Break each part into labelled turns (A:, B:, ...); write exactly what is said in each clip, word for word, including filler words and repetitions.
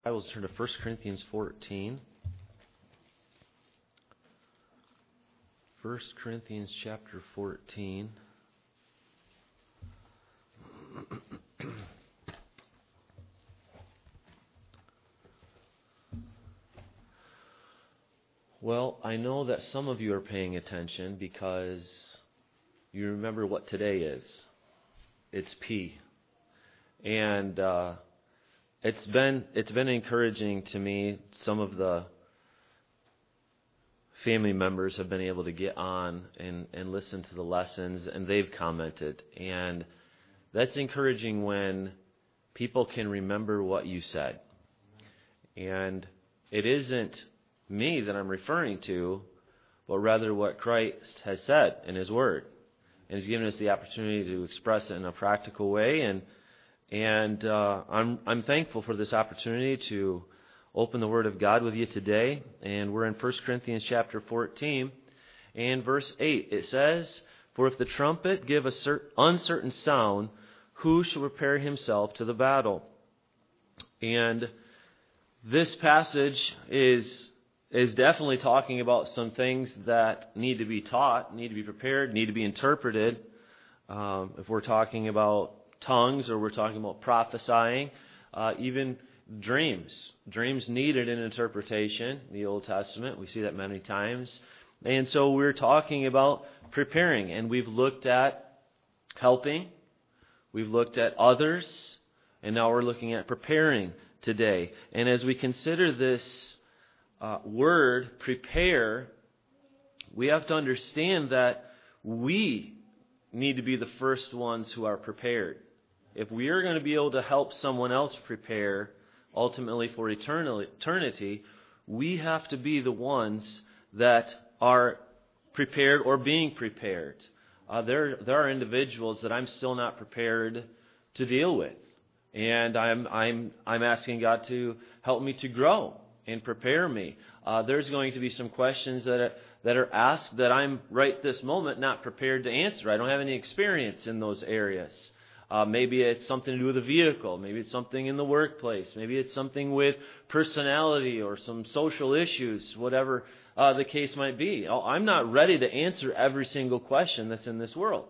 A: I will turn to First Corinthians fourteen. First Corinthians chapter fourteen. Well, I know that some of you are paying attention because you remember what today is. It's P. And uh, it's been it's been encouraging to me. Some of the family members have been able to get on and, and listen to the lessons, and they've commented. And that's encouraging when people can remember what you said. And it isn't me that I'm referring to, but rather what Christ has said in His Word. And He's given us the opportunity to express it in a practical way. And and uh, I'm I'm thankful for this opportunity to open the Word of God with you today. And we're in First Corinthians chapter fourteen and verse eight. It says, "For if the trumpet give a cert- uncertain sound, who shall prepare himself to the battle?" And this passage is is definitely talking about some things that need to be taught, need to be prepared, need to be interpreted. Um, if we're talking about tongues or we're talking about prophesying, uh, even dreams. Dreams needed an interpretation in the Old Testament. We see that many times. And so we're talking about preparing, and we've looked at helping, we've looked at others, and now we're looking at preparing today. And as we consider this Uh, word, prepare, we have to understand that we need to be the first ones who are prepared. If we are going to be able to help someone else prepare, ultimately for eternity, we have to be the ones that are prepared or being prepared. Uh, there, there are individuals that I'm still not prepared to deal with, and I'm, I'm, I'm asking God to help me to grow and prepare me. Uh, there's going to be some questions that are, that are asked that I'm right this moment not prepared to answer. I don't have any experience in those areas. Uh, maybe it's something to do with a vehicle. Maybe it's something in the workplace. Maybe it's something with personality or some social issues, whatever uh, the case might be. I'm not ready to answer every single question that's in this world.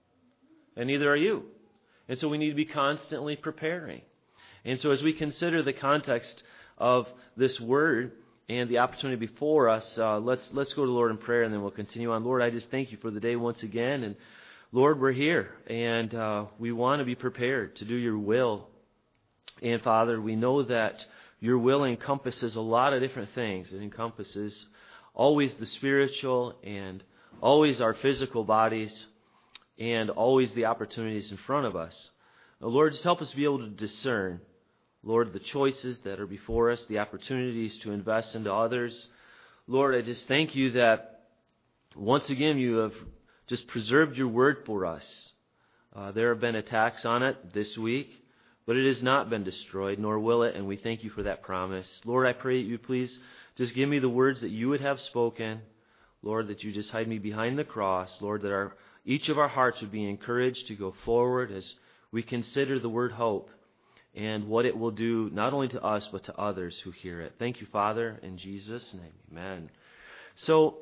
A: And neither are you. And so we need to be constantly preparing. And so as we consider the context of this word and the opportunity before us, uh, let's let's go to the Lord in prayer, and then we'll continue on. Lord, I just thank you for the day once again, and Lord, we're here, and uh, we want to be prepared to do your will. And Father, we know that your will encompasses a lot of different things. It encompasses always the spiritual and always our physical bodies and always the opportunities in front of us. Now, Lord, just help us be able to discern, Lord, the choices that are before us, the opportunities to invest into others. Lord, I just thank you that once again you have just preserved your word for us. Uh, there have been attacks on it this week, but it has not been destroyed, nor will it, and we thank you for that promise. Lord, I pray that you please just give me the words that you would have spoken. Lord, that you just hide me behind the cross. Lord, that our each of our hearts would be encouraged to go forward as we consider the word hope and what it will do not only to us but to others who hear it. Thank you, Father, in Jesus' name. Amen. So,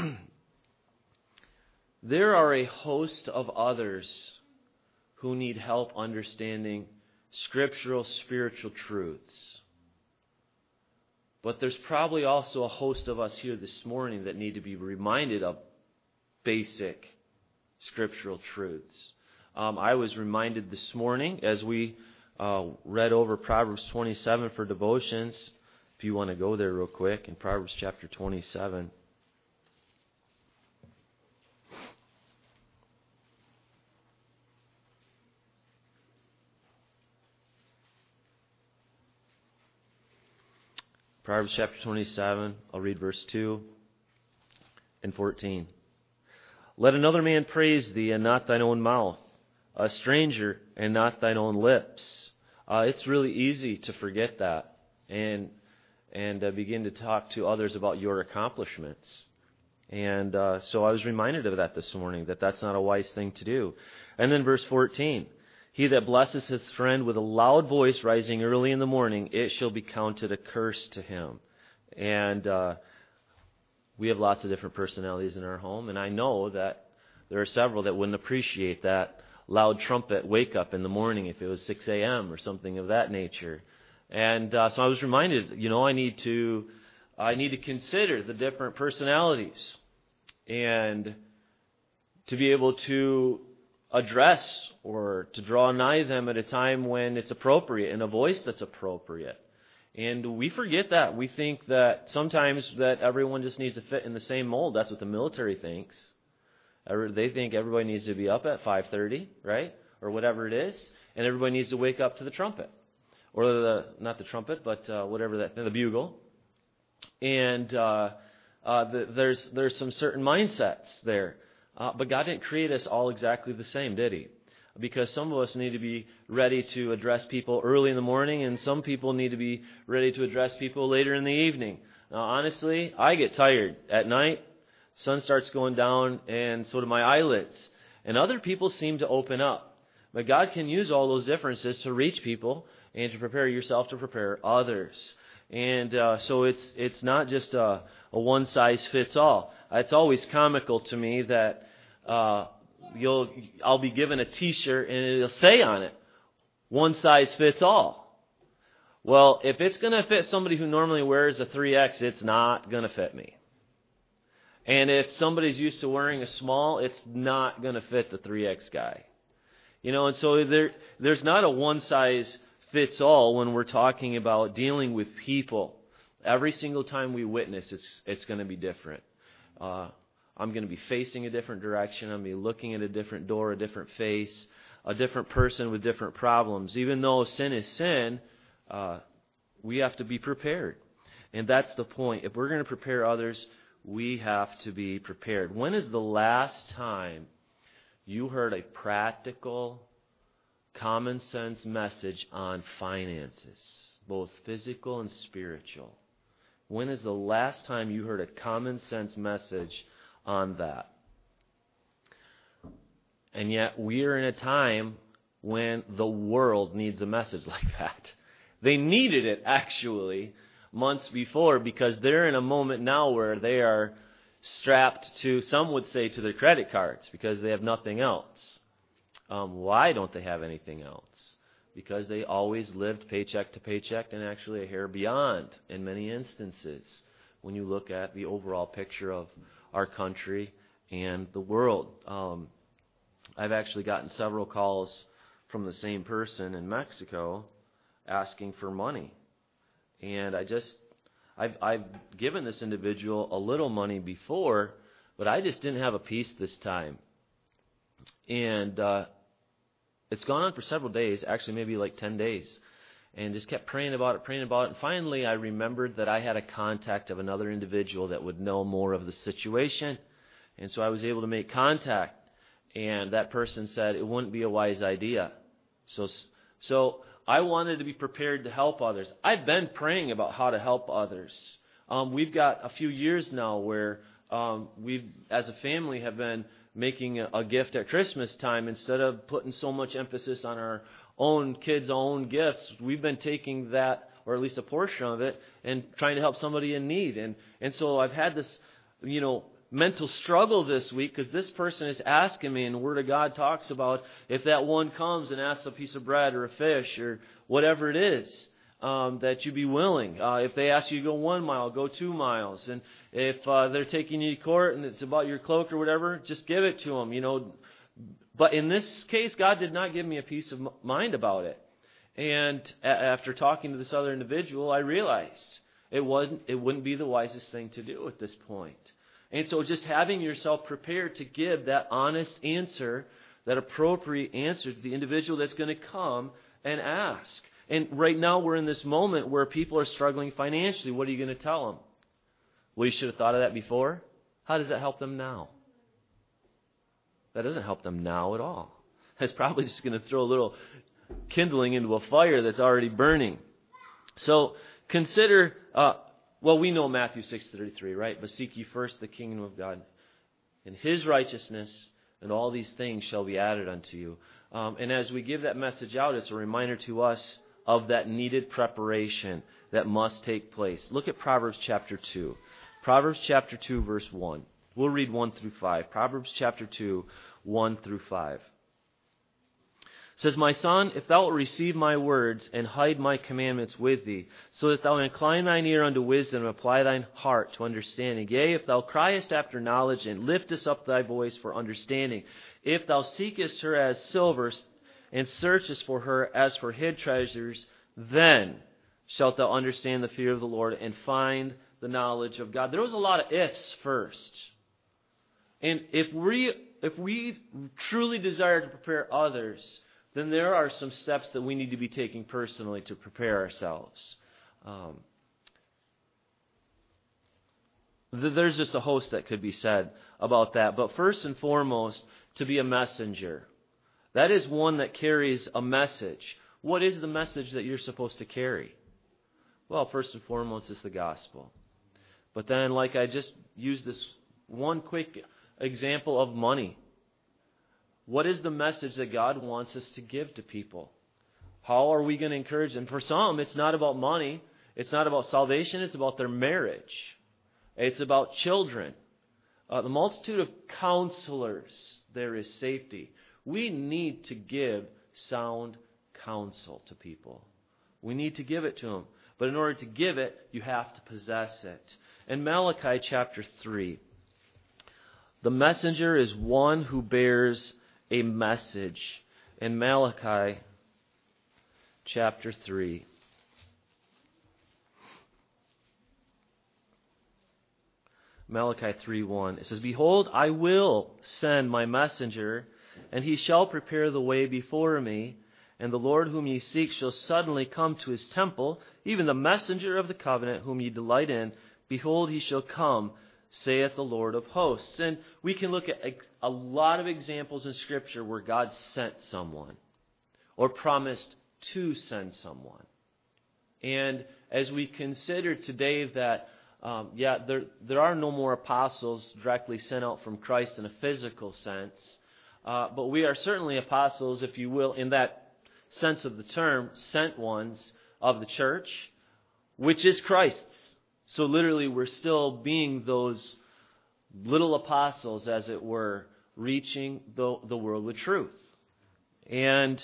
A: there are a host of others who need help understanding scriptural, spiritual truths. But there's probably also a host of us here this morning that need to be reminded of basic scriptural truths. Um, I was reminded this morning as we Uh, read over Proverbs twenty-seven for devotions. If you want to go there real quick, in Proverbs chapter twenty-seven. Proverbs chapter twenty-seven, I'll read verse two and fourteen. "Let another man praise thee, and not thine own mouth, a stranger, and not thine own lips." Uh, it's really easy to forget that and and uh, begin to talk to others about your accomplishments. And uh, so I was reminded of that this morning, that that's not a wise thing to do. And then verse fourteen, He that blesses his friend with a loud voice rising early in the morning, it shall be counted a curse to him. And uh, we have lots of different personalities in our home, and I know that there are several that wouldn't appreciate that loud trumpet wake up in the morning if it was six a.m. or something of that nature. And uh, so I was reminded, you know, I need to I need to consider the different personalities and to be able to address or to draw nigh them at a time when it's appropriate, in a voice that's appropriate. And we forget that. We think that sometimes that everyone just needs to fit in the same mold. That's what the military thinks. They think everybody needs to be up at five thirty, right? Or whatever it is. And everybody needs to wake up to the trumpet. Or the, not the trumpet, but uh, whatever that, the bugle. And uh, uh, the, there's there's some certain mindsets there. Uh, but God didn't create us all exactly the same, did He? Because some of us need to be ready to address people early in the morning, and some people need to be ready to address people later in the evening. Now, honestly, I get tired at night. Sun starts going down, and so do my eyelids. And other people seem to open up. But God can use all those differences to reach people and to prepare yourself to prepare others. And uh, so it's it's not just a, a one-size-fits-all. It's always comical to me that uh, you'll I'll be given a T-shirt and it'll say on it, one size fits all. Well, if it's going to fit somebody who normally wears a three X, it's not going to fit me. And if somebody's used to wearing a small, it's not going to fit the three X guy. You know, and so there there's not a one-size-fits-all when we're talking about dealing with people. Every single time we witness, it's it's going to be different. Uh, I'm going to be facing a different direction. I'm going to be looking at a different door, a different face, a different person with different problems. Even though sin is sin, uh, we have to be prepared. And that's the point. If we're going to prepare others, we have to be prepared. When is the last time you heard a practical, common sense message on finances, both physical and spiritual? When is the last time you heard a common sense message on that? And yet we are in a time when the world needs a message like that. They needed it actually months before, because they're in a moment now where they are strapped to, some would say, to their credit cards because they have nothing else. Um, why don't they have anything else? Because they always lived paycheck to paycheck and actually a hair beyond in many instances when you look at the overall picture of our country and the world. Um, I've actually gotten several calls from the same person in Mexico asking for money. And I just, I've, I've given this individual a little money before, but I just didn't have a piece this time. And uh, it's gone on for several days, actually maybe like ten days, and just kept praying about it, praying about it. And finally I remembered that I had a contact of another individual that would know more of the situation. And so I was able to make contact, and that person said it wouldn't be a wise idea. So, so I wanted to be prepared to help others. I've been praying about how to help others. Um, we've got a few years now where um, we've, as a family, have been making a, a gift at Christmas time. Instead of putting so much emphasis on our own kids' own gifts, we've been taking that, or at least a portion of it, and trying to help somebody in need. And and so I've had this, you know, mental struggle this week, because this person is asking me, and the Word of God talks about if that one comes and asks a piece of bread or a fish or whatever it is, um, that you be willing. Uh, if they ask you to go one mile, go two miles. And if uh, they're taking you to court and it's about your cloak or whatever, just give it to them. You know. But in this case, God did not give me a peace of mind about it. And a- after talking to this other individual, I realized it wasn't. It wouldn't be the wisest thing to do at this point. And so just having yourself prepared to give that honest answer, that appropriate answer to the individual that's going to come and ask. And right now we're in this moment where people are struggling financially. What are you going to tell them? Well, you should have thought of that before. How does that help them now? That doesn't help them now at all. It's probably just going to throw a little kindling into a fire that's already burning. So consider... Uh, Well, we know Matthew six thirty-three, right? But seek ye first the kingdom of God and His righteousness, and all these things shall be added unto you. Um, and as we give that message out, it's a reminder to us of that needed preparation that must take place. Look at Proverbs chapter two. Proverbs chapter two, verse one. We'll read one through five. Proverbs chapter two, one through five. It says, My son, if thou wilt receive my words and hide my commandments with thee, so that thou incline thine ear unto wisdom and apply thine heart to understanding. Yea, if thou criest after knowledge and liftest up thy voice for understanding, if thou seekest her as silver and searchest for her as for hid treasures, then shalt thou understand the fear of the Lord and find the knowledge of God. There was a lot of ifs first. And if we if we truly desire to prepare others, then there are some steps that we need to be taking personally to prepare ourselves. Um, there's just a host that could be said about that. But first and foremost, to be a messenger. That is one that carries a message. What is the message that you're supposed to carry? Well, first and foremost, it's the gospel. But then, like I just used this one quick example of money. What is the message that God wants us to give to people? How are we going to encourage them? For some, it's not about money. It's not about salvation. It's about their marriage. It's about children. Uh, the multitude of counselors, there is safety. We need to give sound counsel to people. We need to give it to them. But in order to give it, you have to possess it. In Malachi chapter three, the messenger is one who bears a message. In Malachi chapter three, Malachi three one, it says, Behold, I will send my messenger, and he shall prepare the way before me. And the Lord whom ye seek shall suddenly come to his temple, even the messenger of the covenant whom ye delight in. Behold, he shall come, saith the Lord of hosts. And we can look at a lot of examples in Scripture where God sent someone or promised to send someone. And as we consider today that, um, yeah, there, there are no more apostles directly sent out from Christ in a physical sense, uh, but we are certainly apostles, if you will, in that sense of the term, sent ones of the church, which is Christ's. So literally we're still being those little apostles, as it were, reaching the, the world with truth. And,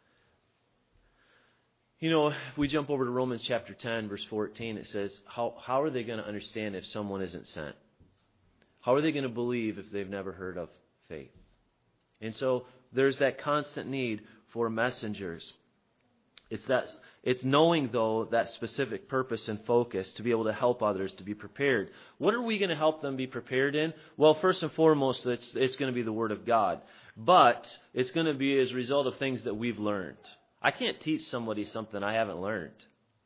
A: you know, if we jump over to Romans chapter ten, verse fourteen, it says, how, how are they going to understand if someone isn't sent? How are they going to believe if they've never heard of faith? And so there's that constant need for messengers. It's that it's knowing, though, that specific purpose and focus to be able to help others to be prepared. What are we going to help them be prepared in? Well, first and foremost, it's, it's going to be the Word of God. But it's going to be as a result of things that we've learned. I can't teach somebody something I haven't learned.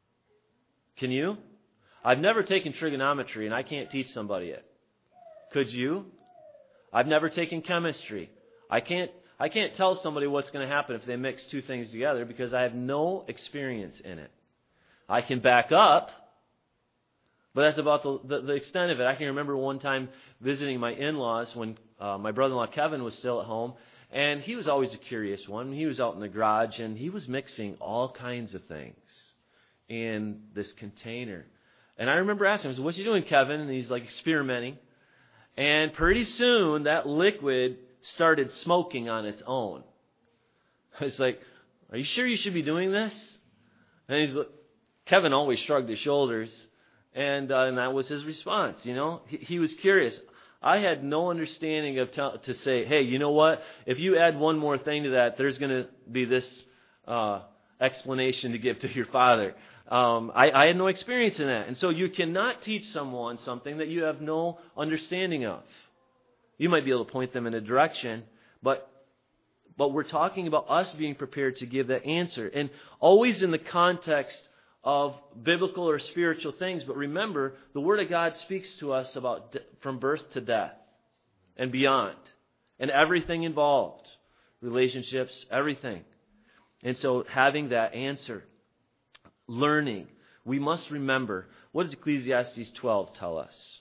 A: Can you? I've never taken trigonometry, and I can't teach somebody it. Could you? I've never taken chemistry. I can't I can't tell somebody what's going to happen if they mix two things together because I have no experience in it. I can back up, but that's about the, the, the extent of it. I can remember one time visiting my in-laws when uh, my brother-in-law Kevin was still at home, and he was always a curious one. He was out in the garage, and he was mixing all kinds of things in this container. And I remember asking him, I said, "What you doing, Kevin?" And he's like experimenting. And pretty soon, that liquid started smoking on its own. I was like, "Are you sure you should be doing this?" And he's like, Kevin always shrugged his shoulders, and uh, and that was his response. You know, he, he was curious. I had no understanding of t- to say, "Hey, you know what? If you add one more thing to that, there's going to be this uh, explanation to give to your father." Um, I, I had no experience in that, and so you cannot teach someone something that you have no understanding of. You might be able to point them in a direction, but but we're talking about us being prepared to give that answer. And always in the context of biblical or spiritual things. But remember, the Word of God speaks to us about de- from birth to death and beyond. And everything involved. Relationships, everything. And so having that answer, learning, we must remember, what does Ecclesiastes twelve tell us?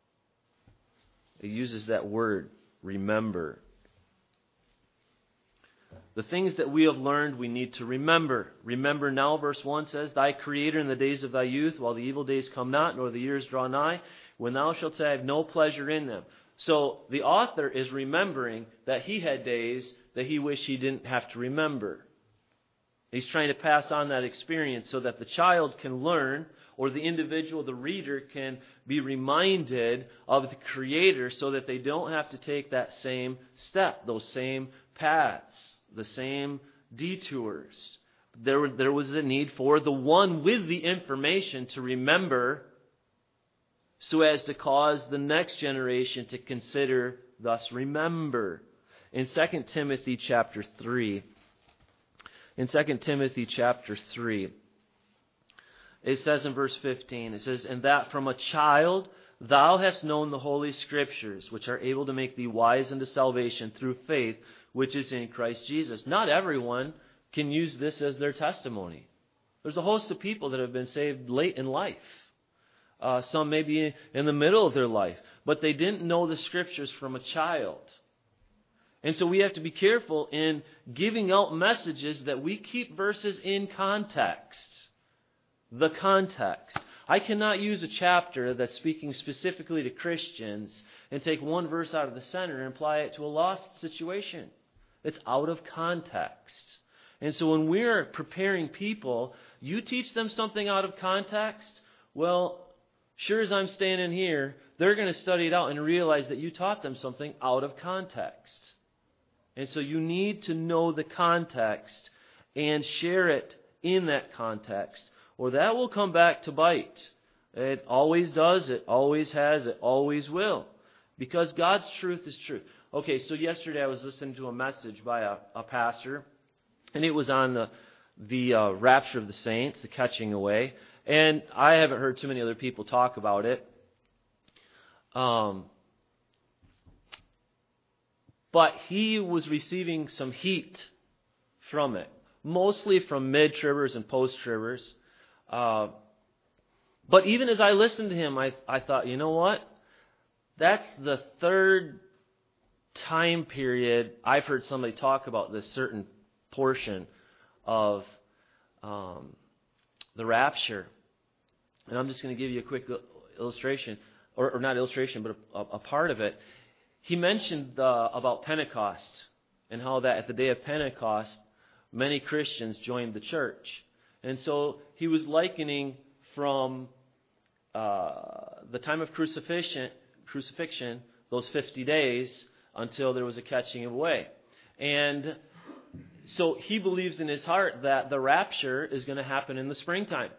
A: It uses that word, remember. The things that we have learned, we need to remember. Remember now, verse one says, Thy Creator in the days of thy youth, while the evil days come not, nor the years draw nigh, when thou shalt say, I have no pleasure in them. So the author is remembering that he had days that he wished he didn't have to remember. He's trying to pass on that experience so that the child can learn, or the individual, the reader, can be reminded of the Creator so that they don't have to take that same step, those same paths, the same detours. There, there was a need for the one with the information to remember so as to cause the next generation to consider, thus remember. In Second Timothy chapter three, in Second Timothy chapter three, it says in verse fifteen, it says, And that from a child thou hast known the Holy Scriptures, which are able to make thee wise unto salvation through faith, which is in Christ Jesus. Not everyone can use this as their testimony. There's a host of people that have been saved late in life. Uh, some maybe in the middle of their life. But they didn't know the Scriptures from a child. And so we have to be careful in giving out messages that we keep verses in context. The context. I cannot use a chapter that's speaking specifically to Christians and take one verse out of the center and apply it to a lost situation. It's out of context. And so when we're preparing people, you teach them something out of context, well, sure as I'm standing here, they're going to study it out and realize that you taught them something out of context. And so you need to know the context and share it in that context, or that will come back to bite. It always does. It always has. It always will. Because God's truth is truth. Okay, so yesterday I was listening to a message by a, a pastor, and it was on the, the uh, rapture of the saints, the catching away. And I haven't heard too many other people talk about it. Um, but he was receiving some heat from it, mostly from mid-tribbers and post-tribbers. Uh, but even as I listened to him, I, I thought, you know what? That's the third time period I've heard somebody talk about this certain portion of um, the rapture. And I'm just going to give you a quick illustration, or, or not illustration, but a, a part of it. He mentioned uh, about Pentecost and how that at the day of Pentecost, many Christians joined the church. And so he was likening from uh, the time of crucifixion, crucifixion, those fifty days, until there was a catching away. And so he believes in his heart that the rapture is going to happen in the springtime.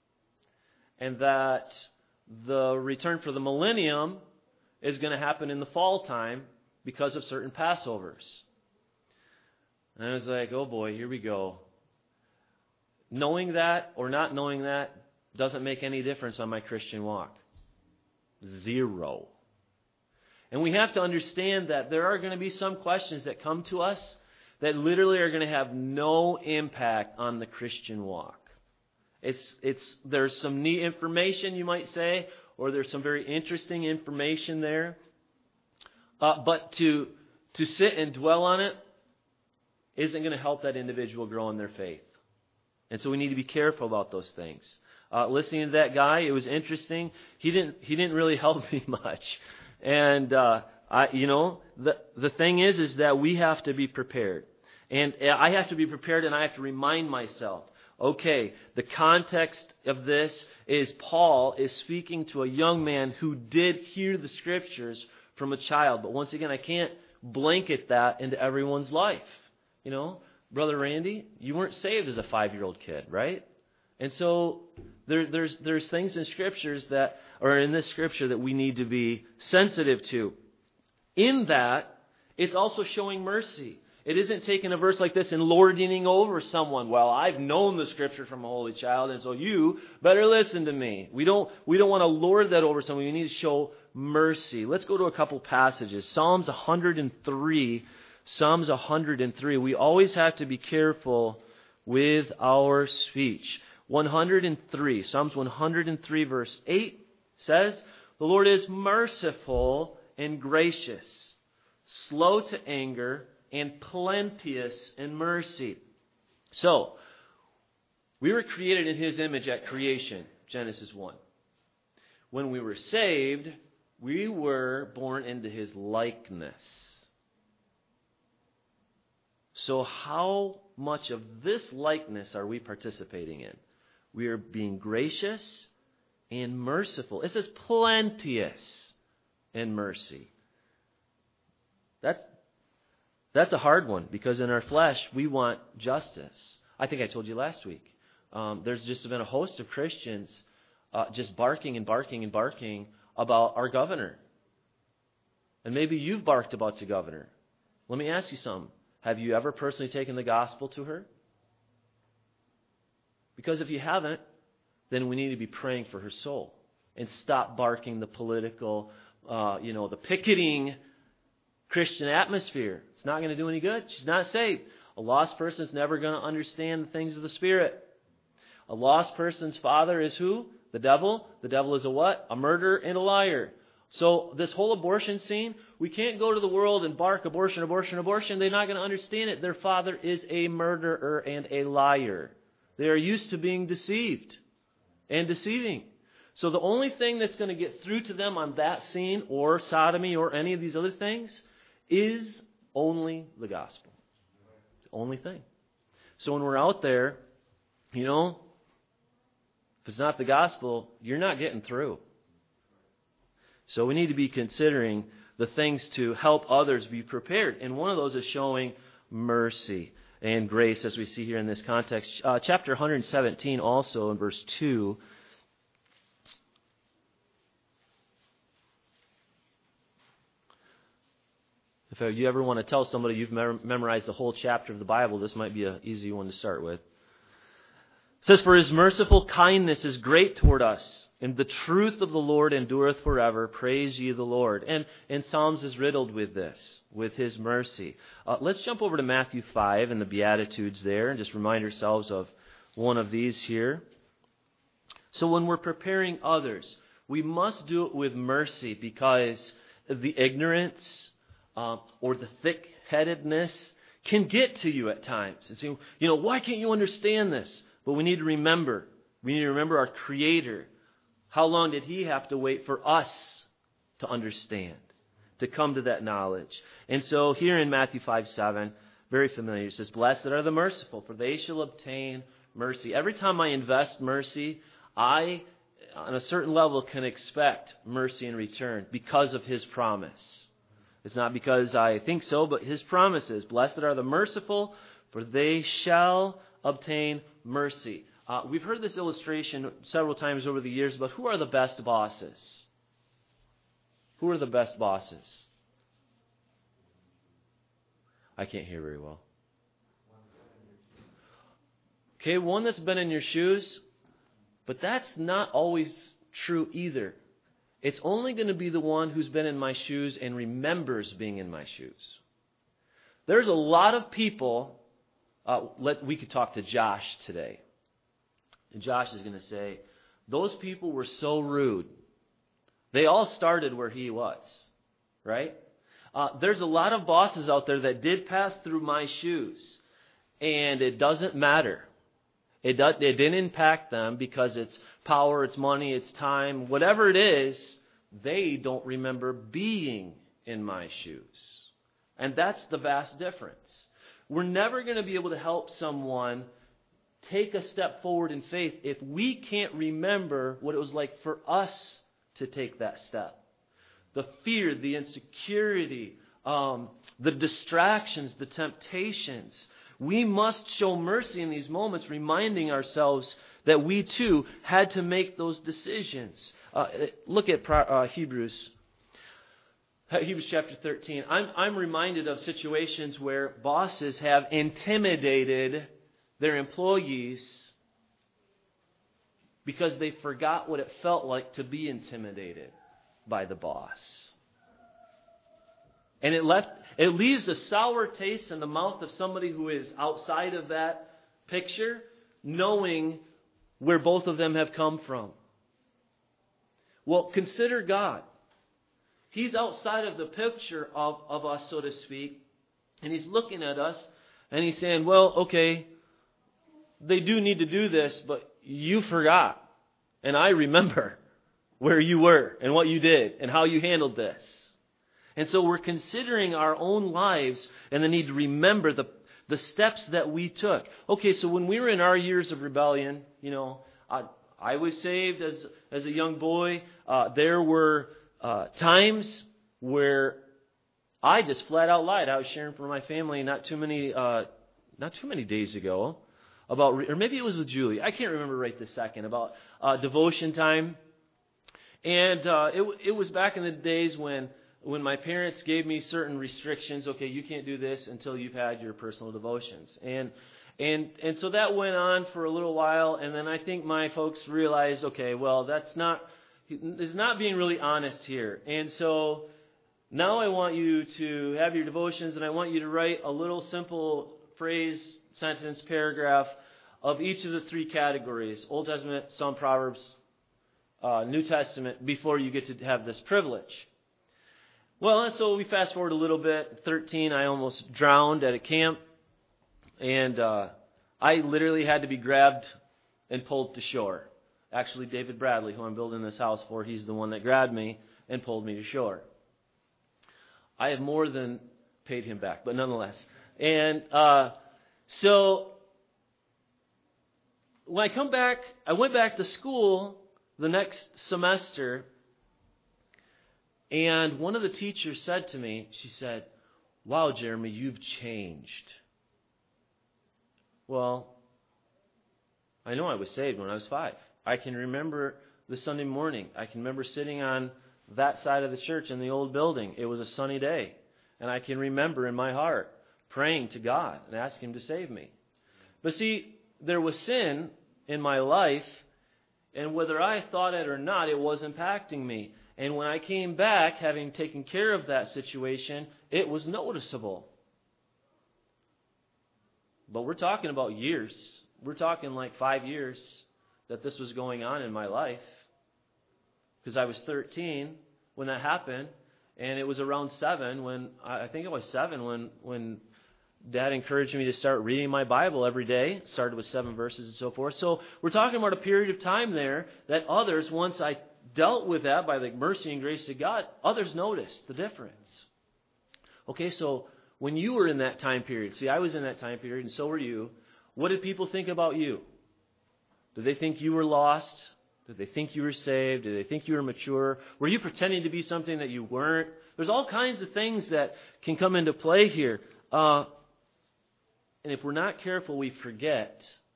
A: And that the return for the millennium is going to happen in the fall time because of certain Passovers. And I was like, oh boy, here we go. Knowing that or not knowing that doesn't make any difference on my Christian walk. Zero. And we have to understand that there are going to be some questions that come to us that literally are going to have no impact on the Christian walk. It's it's there's some neat information, you might say, or there's some very interesting information there. Uh, but to to sit and dwell on it isn't going to help that individual grow in their faith. And so we need to be careful about those things. Uh, listening to that guy, it was interesting. He didn't he didn't really help me much. And uh, I, you know, the the thing is, is that we have to be prepared, and I have to be prepared, and I have to remind myself. Okay, the context of this is Paul is speaking to a young man who did hear the Scriptures from a child. But once again, I can't blanket that into everyone's life. You know, Brother Randy, you weren't saved as a five-year-old kid, right? And so there, there's there's things in Scriptures that, or in this Scripture that we need to be sensitive to. In that, it's also showing mercy. It isn't taking a verse like this and lording over someone. Well, I've known the Scripture from a holy child, and so you better listen to me. We don't we don't want to lord that over someone. We need to show mercy. Let's go to a couple passages. Psalms one hundred three. Psalms one hundred three. We always have to be careful with our speech. one hundred three. Psalms one hundred three verse eight says, "The Lord is merciful and gracious, slow to anger, and plenteous in mercy. So, we were created in His image at creation, Genesis one. When we were saved, we were born into His likeness. So how much of this likeness are we participating in? We are being gracious and merciful. It says plenteous in mercy. That's, that's a hard one, because in our flesh, we want justice. I think I told you last week. Um, there's just been a host of Christians uh, just barking and barking and barking about our governor. And maybe you've barked about your governor. Let me ask you something. Have you ever personally taken the gospel to her? Because if you haven't, then we need to be praying for her soul and stop barking the political, uh, you know, the picketing Christian atmosphere. It's not going to do any good. She's not saved. A lost person is never going to understand the things of the Spirit. A lost person's father is who? The devil. The devil is a what? A murderer and a liar. So this whole abortion scene, we can't go to the world and bark abortion, abortion, abortion. They're not going to understand it. Their father is a murderer and a liar. They are used to being deceived and deceiving. So the only thing that's going to get through to them on that scene, or sodomy, or any of these other things, is only the gospel. It's the only thing. So when we're out there, you know, if it's not the gospel, you're not getting through. So we need to be considering the things to help others be prepared. And one of those is showing mercy and grace, as we see here in this context. Uh, chapter one seventeen also in verse two. If you ever want to tell somebody you've memorized the whole chapter of the Bible, this might be an easy one to start with. It says, "For His merciful kindness is great toward us, and the truth of the Lord endureth forever. Praise ye the Lord." And, and Psalms is riddled with this, with His mercy. Uh, let's jump over to Matthew five and the Beatitudes there, and just remind ourselves of one of these here. So when we're preparing others, we must do it with mercy, because the ignorance uh, or the thick-headedness can get to you at times. And say, you know, why can't you understand this? But we need to remember, we need to remember our Creator. How long did He have to wait for us to understand, to come to that knowledge? And so here in Matthew five seven, very familiar, it says, "Blessed are the merciful, for they shall obtain mercy." Every time I invest mercy, I, on a certain level, can expect mercy in return because of His promise. It's not because I think so, but His promise is, "Blessed are the merciful, for they shall obtain mercy." Uh, we've heard this illustration several times over the years, but who are the best bosses? Who are the best bosses? I can't hear very well. Okay, one that's been in your shoes, but that's not always true either. It's only going to be the one who's been in my shoes and remembers being in my shoes. There's a lot of people. Uh, let, we could talk to Josh today. And Josh is going to say, those people were so rude. They all started where he was, right? Uh, there's a lot of bosses out there that did pass through my shoes, and it doesn't matter. It, does, it didn't impact them because it's power, it's money, it's time, whatever it is, they don't remember being in my shoes. And that's the vast difference. We're never going to be able to help someone take a step forward in faith if we can't remember what it was like for us to take that step. The fear, the insecurity, um, the distractions, the temptations. We must show mercy in these moments, reminding ourselves that we too had to make those decisions. Uh, look at uh, Hebrews. Hebrews chapter thirteen. I'm, I'm reminded of situations where bosses have intimidated their employees because they forgot what it felt like to be intimidated by the boss. And it left it leaves a sour taste in the mouth of somebody who is outside of that picture, knowing where both of them have come from. Well, consider God. He's outside of the picture of, of us, so to speak. And He's looking at us and He's saying, well, okay, they do need to do this, but you forgot. And I remember where you were and what you did and how you handled this. And so we're considering our own lives and the need to remember the, the steps that we took. Okay, so when we were in our years of rebellion, you know, I, I was saved as, as a young boy. Uh, there were uh, times where I just flat out lied. I was sharing for my family not too many, uh, not too many days ago about, or maybe it was with Julie. I can't remember right this second about uh, devotion time. And uh, it it was back in the days when when my parents gave me certain restrictions. Okay, you can't do this until you've had your personal devotions. And and and so that went on for a little while. And then I think my folks realized, okay, well, that's not, is not being really honest here. And so now I want you to have your devotions, and I want you to write a little simple phrase, sentence, paragraph of each of the three categories: Old Testament, Psalm, Proverbs, Uh, New Testament, before you get to have this privilege. Well, and so we fast forward a little bit. thirteen, I almost drowned at a camp. And uh, I literally had to be grabbed and pulled to shore. Actually, David Bradley, who I'm building this house for, he's the one that grabbed me and pulled me to shore. I have more than paid him back, but nonetheless. And uh, so when I come back, I went back to school the next semester, and one of the teachers said to me, she said, "Wow, Jeremy, you've changed." Well, I know I was saved when I was five. I can remember the Sunday morning. I can remember sitting on that side of the church in the old building. It was a sunny day, and I can remember in my heart praying to God and asking Him to save me. But see, there was sin in my life, and whether I thought it or not, it was impacting me. And when I came back, having taken care of that situation, it was noticeable. But we're talking about years. We're talking like five years that this was going on in my life. Because I was thirteen when that happened. And it was around seven when, I think it was seven when, when Dad encouraged me to start reading my Bible every day. Started with seven verses and so forth. So we're talking about a period of time there that others, once I dealt with that by the mercy and grace of God, others noticed the difference. Okay, so when you were in that time period, see, I was in that time period and so were you. What did people think about you? Did they think you were lost? Did they think you were saved? Did they think you were mature? Were you pretending to be something that you weren't? There's all kinds of things that can come into play here. Uh, And if we're not careful, we forget.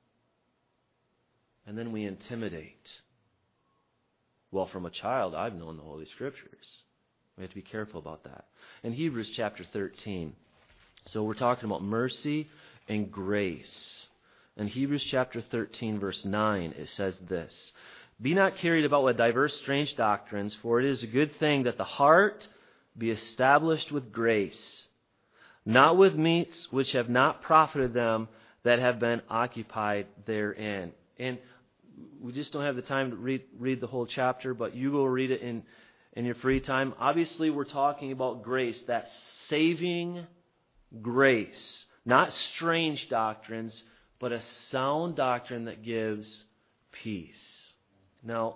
A: And then we intimidate. Well, from a child, I've known the Holy Scriptures. We have to be careful about that. In Hebrews chapter thirteen, so we're talking about mercy and grace. In Hebrews chapter thirteen, verse nine, it says this: "Be not carried about with diverse strange doctrines, for it is a good thing that the heart be established with grace, not with meats which have not profited them that have been occupied therein." And we just don't have the time to read read the whole chapter, but you go read it in, in your free time. Obviously, we're talking about grace, that saving grace. Not strange doctrines, but a sound doctrine that gives peace. Now,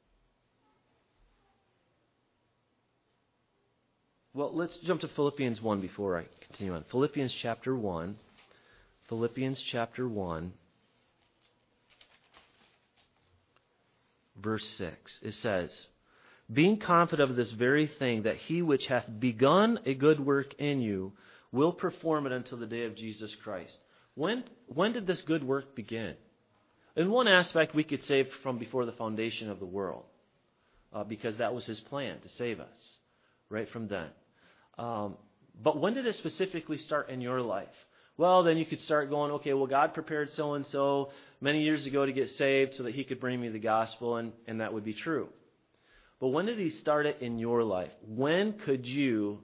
A: well, let's jump to Philippians one before I continue on. Philippians chapter one. Philippians chapter one, verse six. It says, "Being confident of this very thing, that he which hath begun a good work in you will perform it until the day of Jesus Christ." When, when did this good work begin? In one aspect, we could say from before the foundation of the world, uh, because that was His plan, to save us, right from then. Um, but when did it specifically start in your life? Well, then you could start going, okay, well, God prepared so-and-so many years ago to get saved so that He could bring me the gospel, and, and that would be true. But when did He start it in your life? When could you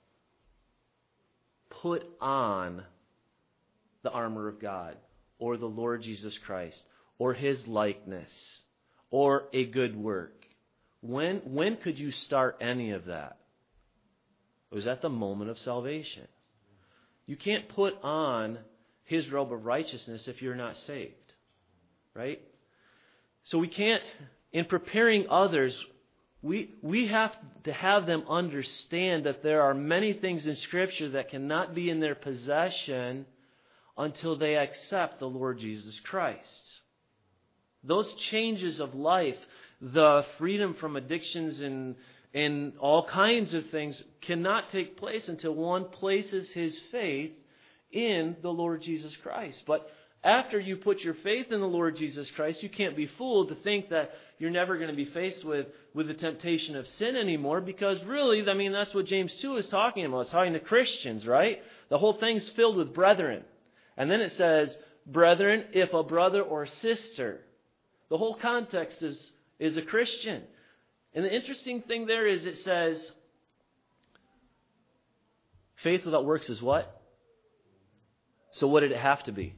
A: put on the armor of God, or the Lord Jesus Christ, or His likeness, or a good work? When, when could you start any of that? It was at the moment of salvation. You can't put on His robe of righteousness if you're not saved. Right? So we can't, in preparing others, we, we have to have them understand that there are many things in Scripture that cannot be in their possession until they accept the Lord Jesus Christ. Those changes of life, the freedom from addictions and, and all kinds of things cannot take place until one places his faith in the Lord Jesus Christ. But after you put your faith in the Lord Jesus Christ, you can't be fooled to think that you're never going to be faced with, with the temptation of sin anymore, because really, I mean, that's what James two is talking about. It's talking to Christians, right? The whole thing's filled with brethren. And then it says, brethren, if a brother or sister. The whole context is, is a Christian. And the interesting thing there is it says, faith without works is what? So what did it have to be?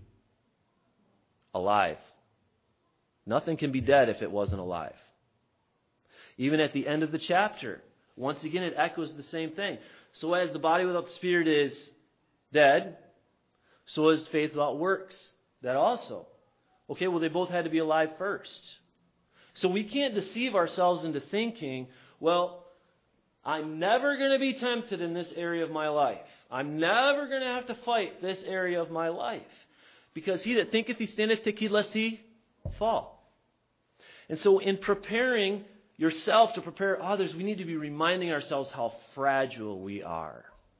A: Alive. Nothing can be dead if it wasn't alive. Even at the end of the chapter, once again it echoes the same thing. So as the body without the spirit is dead, so is faith without works. That also. Okay, well they both had to be alive first. So we can't deceive ourselves into thinking, well, I'm never going to be tempted in this area of my life. I'm never going to have to fight this area of my life. Because he that thinketh he standeth, take heed lest he fall. And so in preparing yourself to prepare others, we need to be reminding ourselves how fragile we are.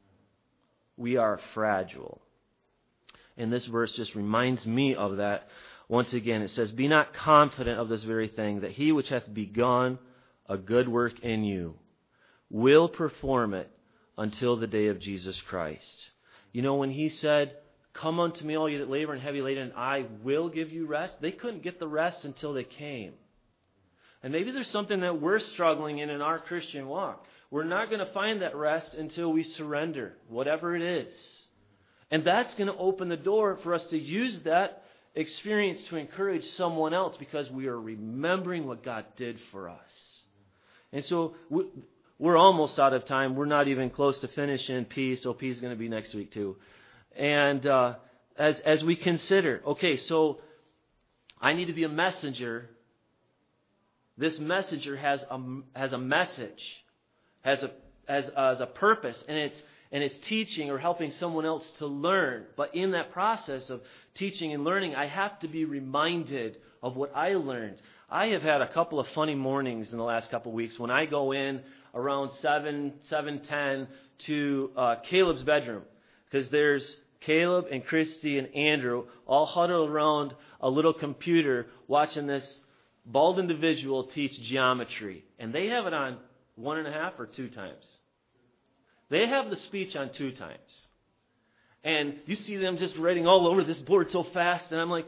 A: We are fragile. And this verse just reminds me of that. Once again, it says, be not confident of this very thing, that he which hath begun a good work in you will perform it until the day of Jesus Christ. You know, when he said, come unto me all you that labor and heavy laden, and I will give you rest, they couldn't get the rest until they came. And maybe there's something that we're struggling in in our Christian walk. We're not going to find that rest until we surrender, whatever it is. And that's going to open the door for us to use that experience to encourage someone else, because we are remembering what God did for us. And so we're almost out of time. We're not even close to finishing P, so P is going to be next week too. And uh, as as we consider, okay, so I need to be a messenger. This messenger has a has a message, has a has, has a purpose, and it's and it's teaching or helping someone else to learn. But in that process of teaching and learning, I have to be reminded of what I learned. I have had a couple of funny mornings in the last couple of weeks when I go in around seven, seven ten to uh, Caleb's bedroom, because there's Caleb and Christy and Andrew all huddled around a little computer watching this bald individual teach geometry. And they have it on one and a half or two times. They have the speech on two times. And you see them just writing all over this board so fast. And I'm like,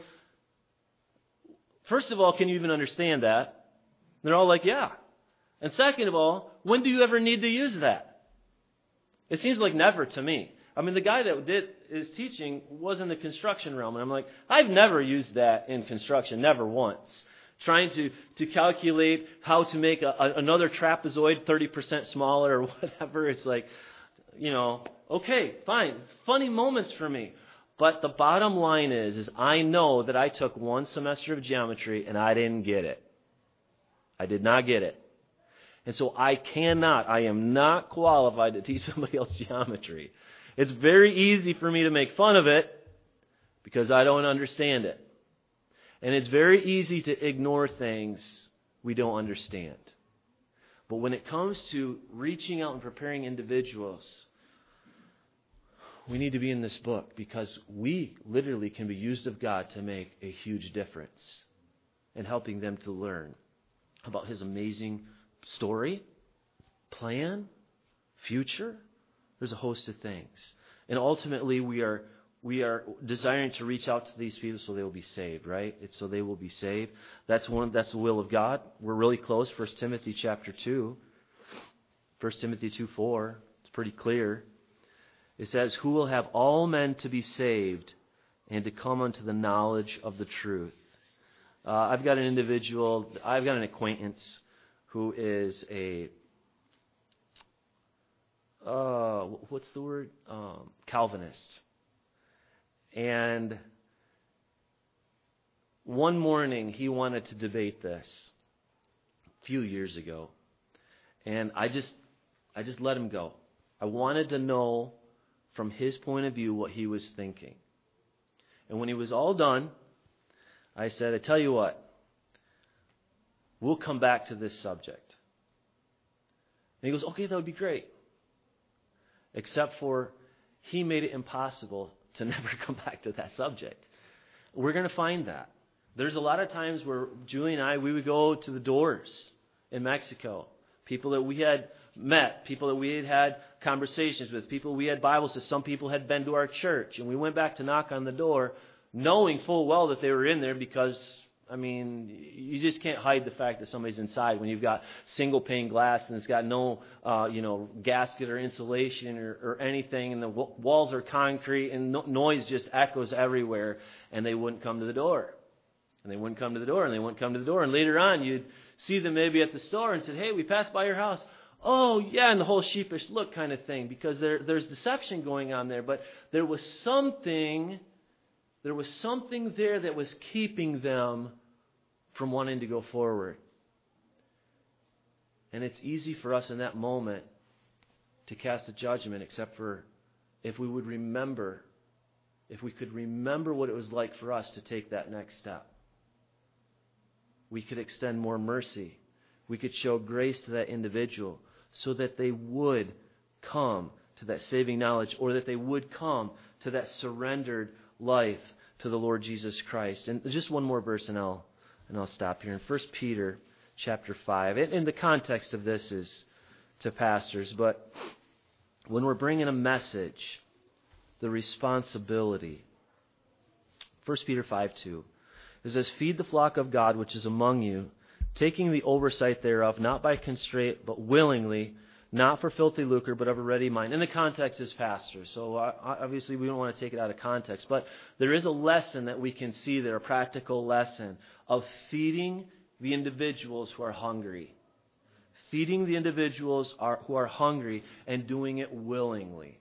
A: first of all, can you even understand that? And they're all like, yeah. And second of all, when do you ever need to use that? It seems like never to me. I mean, the guy that did his teaching was in the construction realm. And I'm like, I've never used that in construction, never once. Trying to, to calculate how to make a, a, another trapezoid thirty percent smaller or whatever. It's like, you know, okay, fine. Funny moments for me. But the bottom line is, is I know that I took one semester of geometry and I didn't get it. I did not get it. And so I cannot, I am not qualified to teach somebody else geometry. It's very easy for me to make fun of it because I don't understand it. And it's very easy to ignore things we don't understand. But when it comes to reaching out and preparing individuals, we need to be in this book, because we literally can be used of God to make a huge difference in helping them to learn about His amazing story, plan, future. There's a host of things. And ultimately we are We are desiring to reach out to these people so they will be saved, right? It's so they will be saved. That's one. That's the will of God. We're really close. First Timothy chapter two. First Timothy two four. It's pretty clear. It says, "Who will have all men to be saved and to come unto the knowledge of the truth." Uh, I've got an individual. I've got an acquaintance who is a uh, what's the word? Um, Calvinist. And one morning he wanted to debate this a few years ago. And I just I just let him go. I wanted to know from his point of view what he was thinking. And when he was all done, I said, I tell you what, we'll come back to this subject. And he goes, okay, that would be great. Except for he made it impossible to never come back to that subject. We're going to find that. There's a lot of times where Julie and I, we would go to the doors in Mexico. People that we had met, people that we had had conversations with, people we had Bibles to. Some people had been to our church. And we went back to knock on the door knowing full well that they were in there because, I mean, you just can't hide the fact that somebody's inside when you've got single pane glass and it's got no, uh, you know, gasket or insulation or, or anything, and the w- walls are concrete and no- noise just echoes everywhere, and they wouldn't come to the door. And they wouldn't come to the door, and they wouldn't come to the door. And later on, you'd see them maybe at the store and said, hey, we passed by your house. Oh, yeah, and the whole sheepish look kind of thing, because there, there's deception going on there. But there was something... There was something there that was keeping them from wanting to go forward. And it's easy for us in that moment to cast a judgment, except for if we would remember, if we could remember what it was like for us to take that next step. We could extend more mercy. We could show grace to that individual so that they would come to that saving knowledge, or that they would come to that surrendered life to the Lord Jesus Christ. And just one more verse, and I'll and I'll stop here. In First Peter chapter five, and, and the context of this is to pastors, but when we're bringing a message, the responsibility. First Peter five two, it says, "Feed the flock of God which is among you, taking the oversight thereof, not by constraint, but willingly, not for filthy lucre, but of a ready mind." And the context is pastors, so obviously we don't want to take it out of context. But there is a lesson that we can see there, a practical lesson of feeding the individuals who are hungry. Feeding the individuals are, who are hungry and doing it willingly.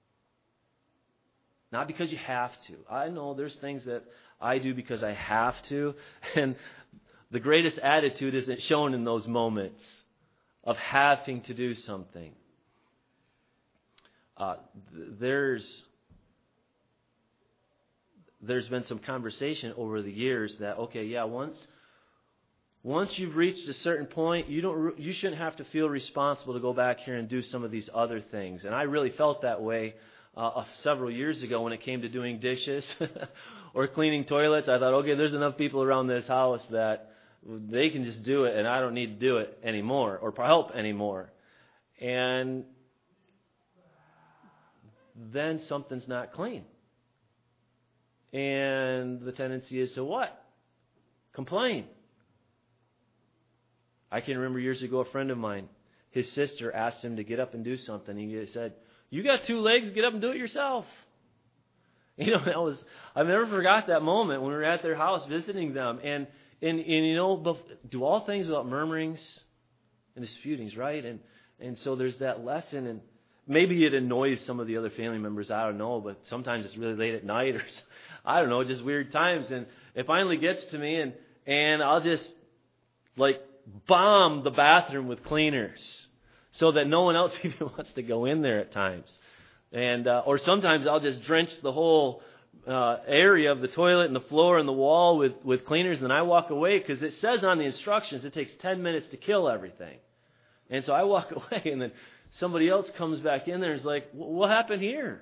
A: Not because you have to. I know there's things that I do because I have to. And the greatest attitude isn't shown in those moments of having to do something. Uh, there's there's been some conversation over the years that, okay, yeah, once once you've reached a certain point, you don't you shouldn't have to feel responsible to go back here and do some of these other things. And I really felt that way uh, several years ago when it came to doing dishes or cleaning toilets. I thought, okay, there's enough people around this house that they can just do it, and I don't need to do it anymore or help anymore. And then something's not clean. And the tendency is to what? Complain. I can remember years ago a friend of mine, his sister asked him to get up and do something. He said, "You got two legs, get up and do it yourself." You know, that was, I've never forgot that moment when we were at their house visiting them. And And, and you know, do all things without murmurings and disputings, right? And and so there's that lesson, and maybe it annoys some of the other family members, I don't know, but sometimes it's really late at night, or I don't know, just weird times. And it finally gets to me, and, and I'll just, like, bomb the bathroom with cleaners so that no one else even wants to go in there at times. And uh, or sometimes I'll just drench the whole Uh, area of the toilet and the floor and the wall with, with cleaners, and I walk away because it says on the instructions it takes ten minutes to kill everything. And so I walk away, and then somebody else comes back in there and is like, what happened here?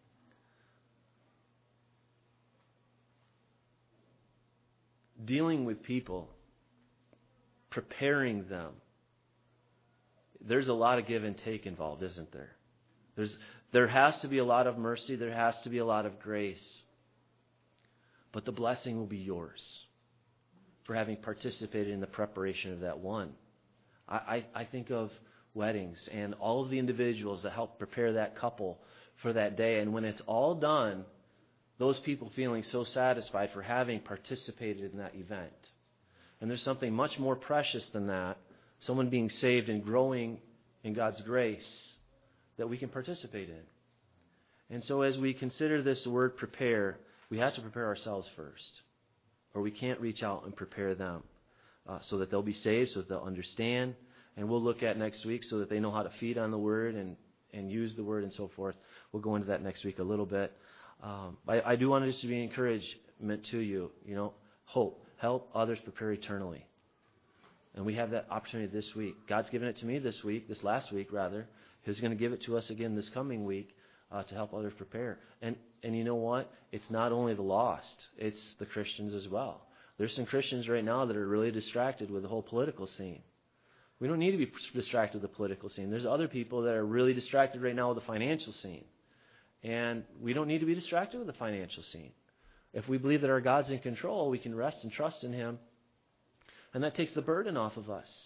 A: Dealing with people, preparing them. There's a lot of give and take involved, isn't there? There's there has to be a lot of mercy, there has to be a lot of grace. But the blessing will be yours for having participated in the preparation of that one. I, I, I think of weddings and all of the individuals that help prepare that couple for that day. And when it's all done, those people feeling so satisfied for having participated in that event. And there's something much more precious than that, someone being saved and growing in God's grace that we can participate in. And so as we consider this word prepare, we have to prepare ourselves first, or we can't reach out and prepare them uh, so that they'll be saved, so that they'll understand. And we'll look at next week so that they know how to feed on the Word and, and use the Word and so forth. We'll go into that next week a little bit. Um, I, I do want this to be an encouragement to you. You know, hope. Help others prepare eternally. And we have that opportunity this week. God's given it to me this week, this last week rather. He's going to give it to us again this coming week uh, to help others prepare. And and you know what? It's not only the lost. It's the Christians as well. There's some Christians right now that are really distracted with the whole political scene. We don't need to be distracted with the political scene. There's other people that are really distracted right now with the financial scene. And we don't need to be distracted with the financial scene. If we believe that our God's in control, we can rest and trust in Him. And that takes the burden off of us.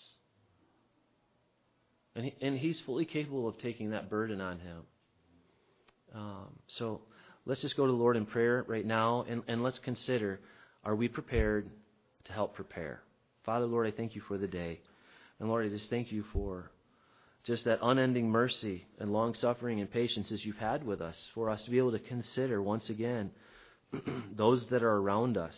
A: And, he, and He's fully capable of taking that burden on Him. Um, so let's just go to the Lord in prayer right now. And, and let's consider, are we prepared to help prepare? Father, Lord, I thank You for the day. And Lord, I just thank You for just that unending mercy and long-suffering and patience as You've had with us, for us to be able to consider once again those that are around us.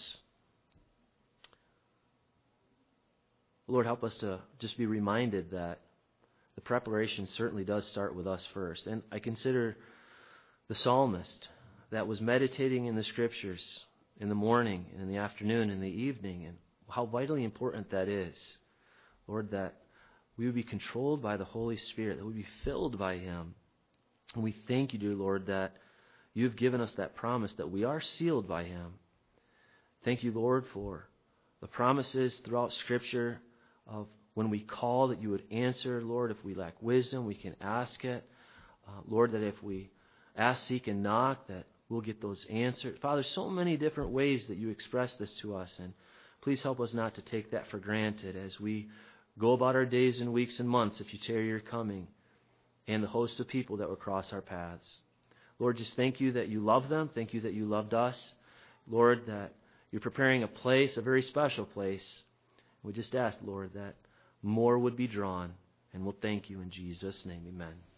A: Lord, help us to just be reminded that the preparation certainly does start with us first. And I consider the psalmist that was meditating in the Scriptures in the morning and in the afternoon and the evening, and how vitally important that is. Lord, that we would be controlled by the Holy Spirit, that we would be filled by Him. And we thank You, dear Lord, that You've given us that promise that we are sealed by Him. Thank You, Lord, for the promises throughout Scripture of when we call that You would answer. Lord, if we lack wisdom, we can ask it. Uh, Lord, that if we ask, seek, and knock, that we'll get those answered. Father, so many different ways that You express this to us, and please help us not to take that for granted as we go about our days and weeks and months, if You tarry Your coming, and the host of people that will cross our paths. Lord, just thank You that You love them. Thank You that You loved us. Lord, that You're preparing a place, a very special place. We just ask, Lord, that more would be drawn, and we'll thank You in Jesus' name. Amen.